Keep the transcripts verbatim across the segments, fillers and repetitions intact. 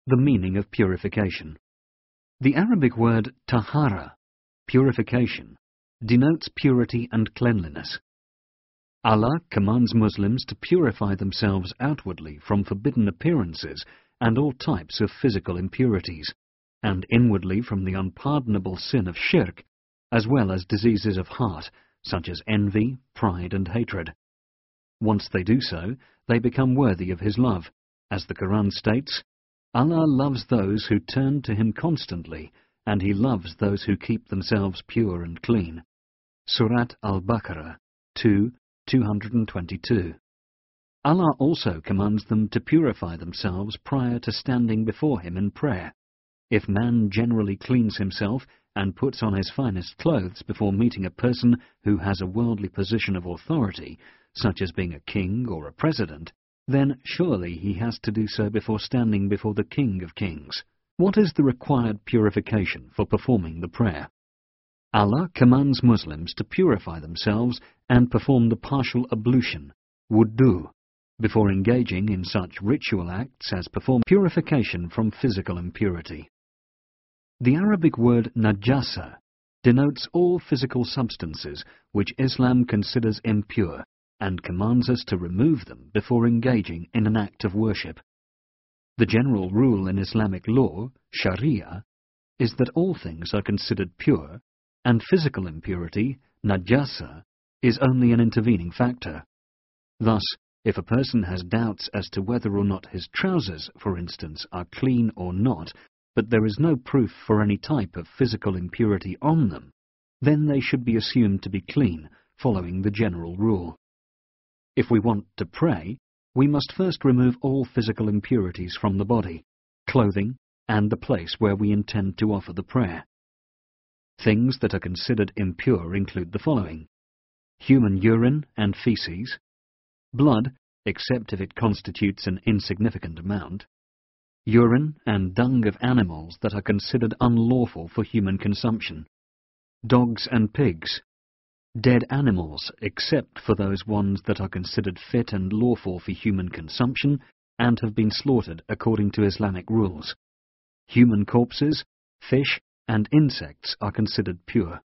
The meaning of purification. The Arabic word tahara, purification, denotes purity and cleanliness. Allah commands Muslims to purify themselves outwardly from forbidden appearances and all types of physical impurities, and inwardly from the unpardonable sin of shirk, as well as diseases of heart, such as envy, pride and hatred. Once they do so, they become worthy of His love. As the Quran states, Allah loves those who turn to Him constantly, and He loves those who keep themselves pure and clean. Surat Al-Baqarah two, two hundred twenty-two. Allah also commands them to purify themselves prior to standing before Him in prayer. If man generally cleans himself and puts on his finest clothes before meeting a person who has a worldly position of authority, such as being a king or a president, then surely he has to do so before standing before the King of Kings. What is the required purification for performing the prayer? Allah commands Muslims to purify themselves and perform the partial ablution, wudu, before engaging in such ritual acts as perform purification from physical impurity. The Arabic word najasa denotes all physical substances which Islam considers impure and commands us to remove them before engaging in an act of worship. The general rule in Islamic law, Sharia, is that all things are considered pure, and physical impurity, najasa, is only an intervening factor. Thus, if a person has doubts as to whether or not his trousers, for instance, are clean or not, but there is no proof for any type of physical impurity on them, then they should be assumed to be clean, following the general rule. If we want to pray, we must first remove all physical impurities from the body, clothing, and the place where we intend to offer the prayer. Things that are considered impure include the following: human urine and feces, blood, except if it constitutes an insignificant amount, urine and dung of animals that are considered unlawful for human consumption, dogs and pigs, dead animals except for those ones that are considered fit and lawful for human consumption and have been slaughtered according to Islamic rules. Human corpses, fish, and insects are considered pure.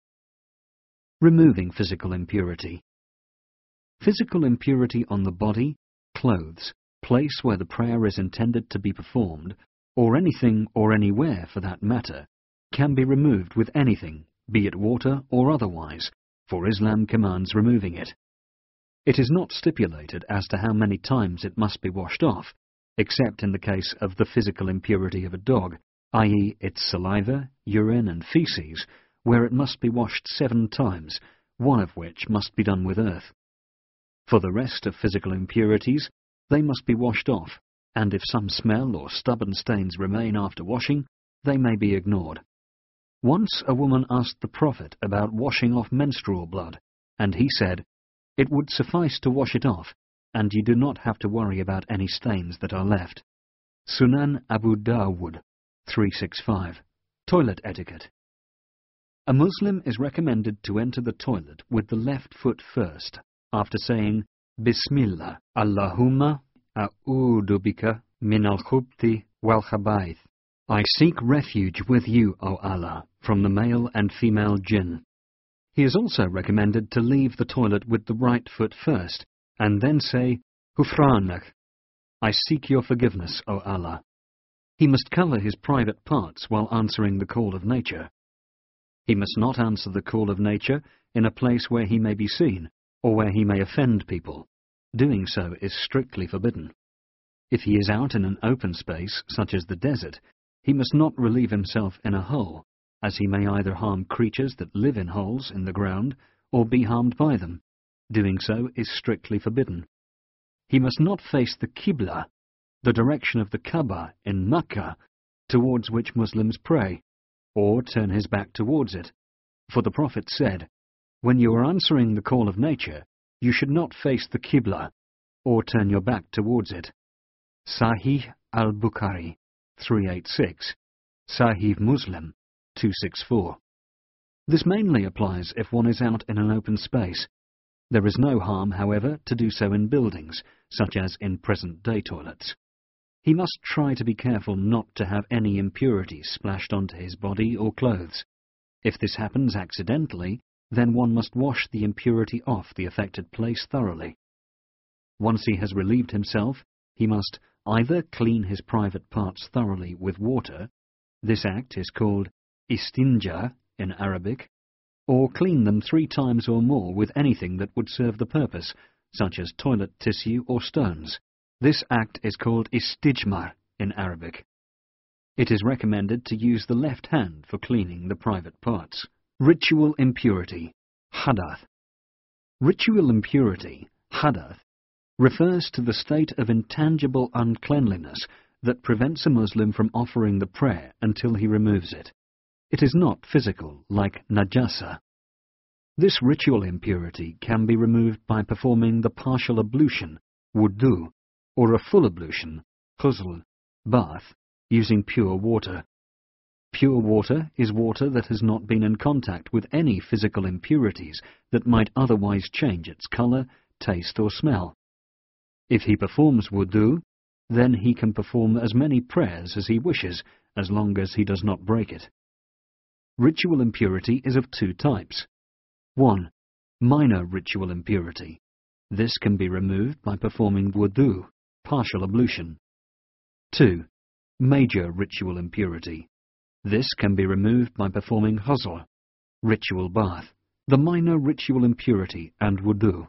Removing physical impurity. Physical impurity on the body, clothes, place where the prayer is intended to be performed, or anything or anywhere for that matter, can be removed with anything, be it water or otherwise, for Islam commands removing it. It is not stipulated as to how many times it must be washed off, except in the case of the physical impurity of a dog, that is its saliva, urine and feces, where it must be washed seven times, one of which must be done with earth. For the rest of physical impurities, they must be washed off, and if some smell or stubborn stains remain after washing, they may be ignored. Once a woman asked the Prophet about washing off menstrual blood, and he said, "It would suffice to wash it off, and you do not have to worry about any stains that are left." Sunan Abu Dawud, three sixty-five. Toilet etiquette. A Muslim is recommended to enter the toilet with the left foot first, after saying, Bismillah, Allahumma a'udu bika min al-khubthi wal-khabaith. I seek refuge with you, O Allah, from the male and female jinn. He is also recommended to leave the toilet with the right foot first, and then say, Hufranak, I seek your forgiveness, O Allah. He must cover his private parts while answering the call of nature. He must not answer the call of nature in a place where he may be seen, or where he may offend people. Doing so is strictly forbidden. If he is out in an open space, such as the desert, he must not relieve himself in a hole, as he may either harm creatures that live in holes in the ground, or be harmed by them. Doing so is strictly forbidden. He must not face the Qibla, the direction of the Kaaba in Makkah, towards which Muslims pray, or turn his back towards it. For the Prophet said, when you are answering the call of nature, you should not face the Qibla, or turn your back towards it. Sahih al-Bukhari, three eighty-six, Sahih Muslim, two sixty-four. This mainly applies if one is out in an open space. There is no harm, however, to do so in buildings, such as in present-day toilets. He must try to be careful not to have any impurities splashed onto his body or clothes. If this happens accidentally, then one must wash the impurity off the affected place thoroughly. Once he has relieved himself, he must either clean his private parts thoroughly with water, this act is called istinja in Arabic, or clean them three times or more with anything that would serve the purpose, such as toilet tissue or stones. This act is called istijmar in Arabic. It is recommended to use the left hand for cleaning the private parts. Ritual impurity, hadath. Ritual impurity, hadath, refers to the state of intangible uncleanliness that prevents a Muslim from offering the prayer until he removes it. It is not physical, like najasa. This ritual impurity can be removed by performing the partial ablution, wudu, or a full ablution, ghusl, bath, using pure water. Pure water is water that has not been in contact with any physical impurities that might otherwise change its colour, taste or smell. If he performs wudu, then he can perform as many prayers as he wishes, as long as he does not break it. Ritual impurity is of two types. one. Minor ritual impurity. This can be removed by performing wudu, partial ablution. two. Major ritual impurity. This can be removed by performing ghusl, ritual bath, the minor ritual impurity and wudu.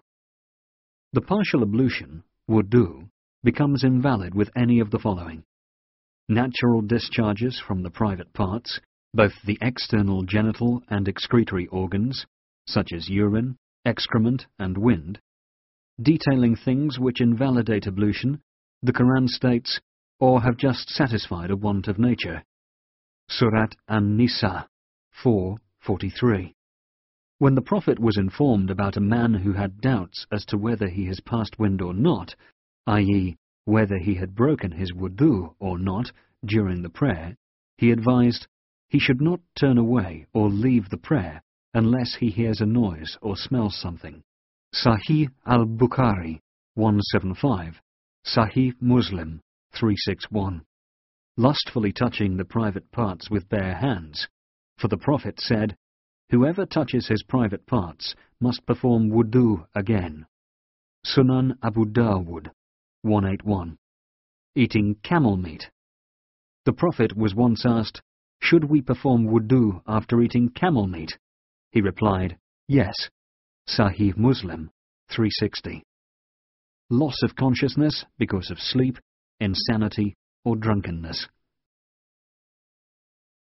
The partial ablution, wudu, becomes invalid with any of the following: natural discharges from the private parts, both the external genital and excretory organs, such as urine, excrement and wind. Detailing things which invalidate ablution, the Quran states, or have just satisfied a want of nature. Surat An-Nisa four forty-three. When the Prophet was informed about a man who had doubts as to whether he has passed wind or not, that is, whether he had broken his wudu or not during the prayer, he advised he should not turn away or leave the prayer unless he hears a noise or smells something. Sahih al-Bukhari one seventy-five, Sahih Muslim three sixty-one. Lustfully touching the private parts with bare hands, for the Prophet said, whoever touches his private parts must perform wudu again. Sunan Abu Dawud one eighty-one. Eating camel meat. The Prophet was once asked, should we perform wudu after eating camel meat? He replied, yes. Sahih Muslim three sixty. Loss of consciousness because of sleep, insanity or drunkenness.